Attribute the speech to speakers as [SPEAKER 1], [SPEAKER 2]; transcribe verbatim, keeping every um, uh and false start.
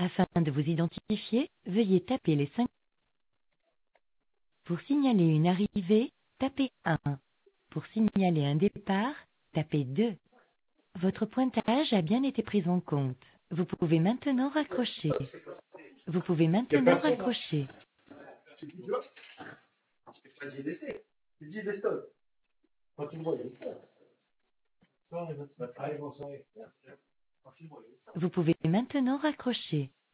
[SPEAKER 1] Afin de vous identifier, veuillez taper les cinq. Pour signaler une arrivée, tapez un. Pour signaler un départ, tapez deux. Votre pointage a bien été pris en compte. Vous pouvez maintenant raccrocher. Vous pouvez maintenant raccrocher.
[SPEAKER 2] Tu dis, tu vois, c'est pas dit d'essai. Tu dis des stocks. Quand tu le vois, il est stocks.
[SPEAKER 1] Vous pouvez maintenant raccrocher.